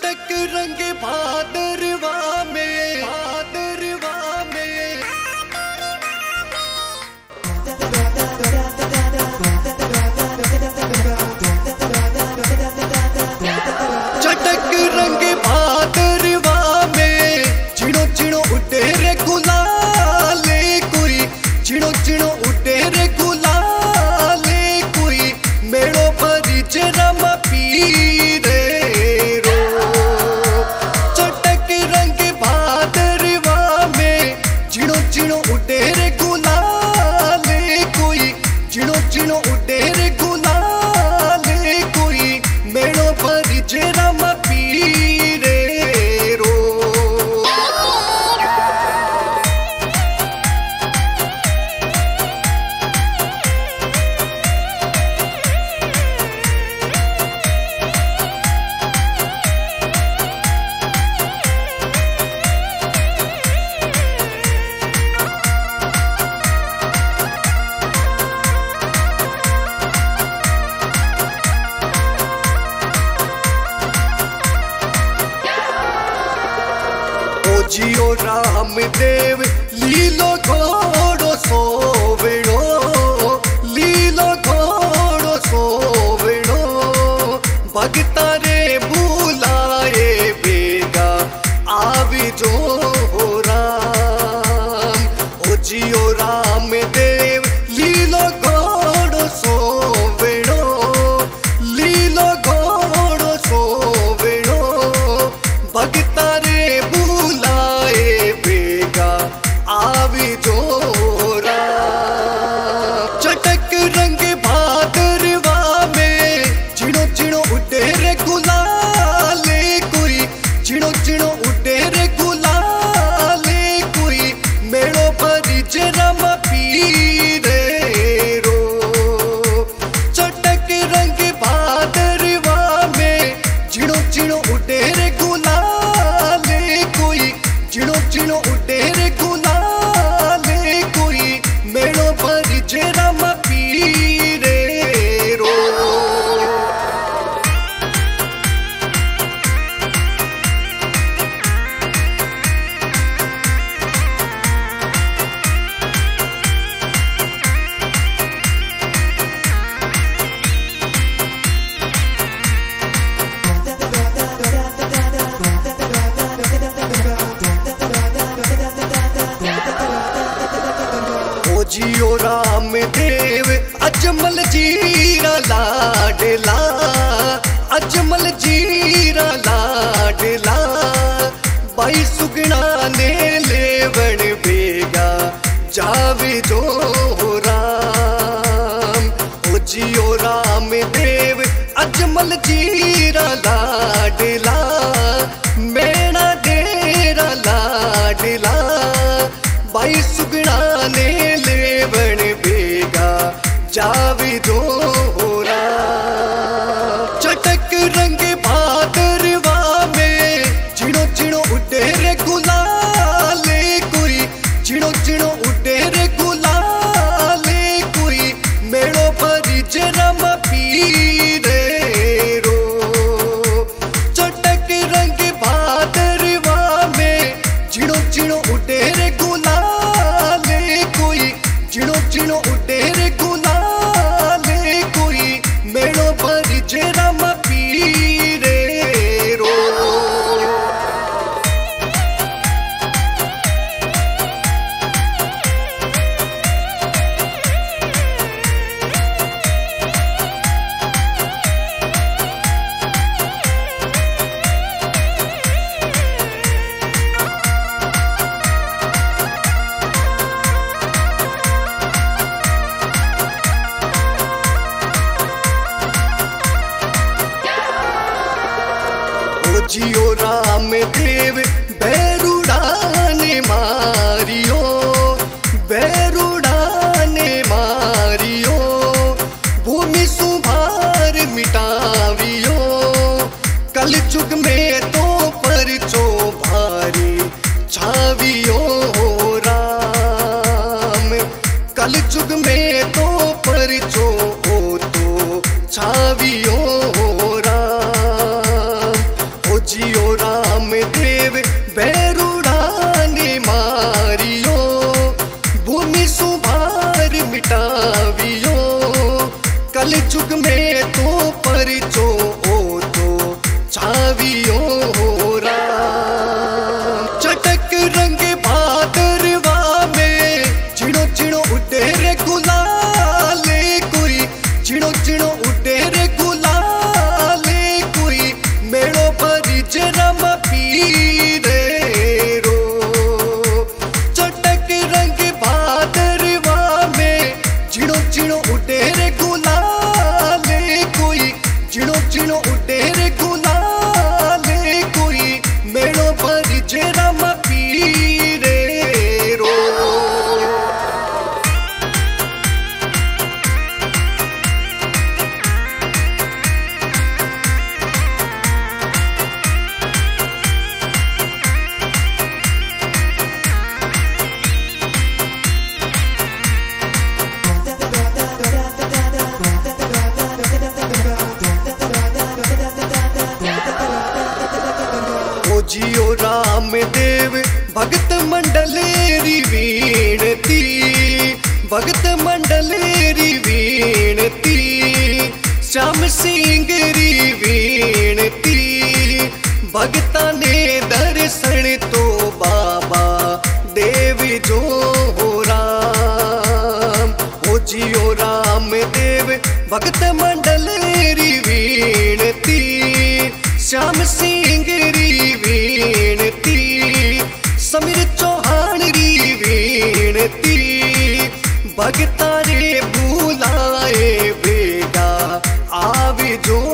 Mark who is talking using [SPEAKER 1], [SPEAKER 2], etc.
[SPEAKER 1] चटक रंग भादरवा में, भादरवा में। चटक रंग भादरवा में, चिड़ो चिड़ो उड़े रे गुलाले कोई, चिड़ो चिड़ो उड़े रे गुलाले कोई, मेड़ो भरी चरम पीरे रो। चटक रंग भादरवा में, चिड़ो चिड़ो उड़े रे गुलाले कोई, चिड़ो चिड़ो उड़े रे गुलाले कोई, मेड़ो भरी चरम पीरे रो। जियो राम देव लीलो घोड़ो सोवेड़ो, लीलो घोड़ो सोवेड़ो, भगता रे बुलाए बेगा आवी जो राम। ओ जियो राम देव लीलो घोड़ो सोवेड़ो, लीलो घोड़ो सोवेड़ो, भगता रे आवी जोरा। चटक रंग भादरवा में, चिड़ो चिड़ो उड़े रे गुलाले कोई, चिड़ो चिड़ो उड़े रे गुलाले कोई, मेड़ो भरी चरम पीरे रो। चटक रंग भादरवा में, चिड़ो चिड़ो उड़े रे गुलाले कोई, चिड़ो चिड़ो उड़े रे गुलाले कोई, मेड़ो भरी चरम पीरे रो। जियो राम देव अजमल जीरा लाडला, अजमल जीरा लाडला, बाई सुगना ने लेवण बेगा जावे जो राम। ओ जियो राम देव अजमल जीरा लाडला, मेरा डेरा लाडला, बाई सुगना ने लेवण बेगा जावे जो राम। चटक रंग भादरवा में, चिड़ो चिड़ो उड़े रे गुलाले कोई, चिड़ो चिड़ो उड़े रे गुलाले कोई, मेड़ो भरी चरम पीरे रो। चटक रंग भादरवा में, चिड़ो चिड़ो उड़े रे गुलाले कोई, चिड़ो चिड़ो उड़े रे गुलाले कोई, मेड़ो भरी चरम पीरे रो। जियो राम देव बैरुड़ा ने मारियो, बैरुड़ा ने मारियो, भूमि सुभार मिटावियो, कल जुग में तो परचो भारी छावियो राम। कल जुग में तो परचो हो तो छावियो राम। ओ जियो भगत मंडलेरी वीणती, श्याम सिंह री वीणती। भगता ने दर्शन तो बाबा देवी जो हो राम, हो जियो राम देव। भगत मंडलेरी वीणती, श्याम सिंह री वीणती। समीर चौहान री वीणती, भगता रे बुलाए बेगा आवे जो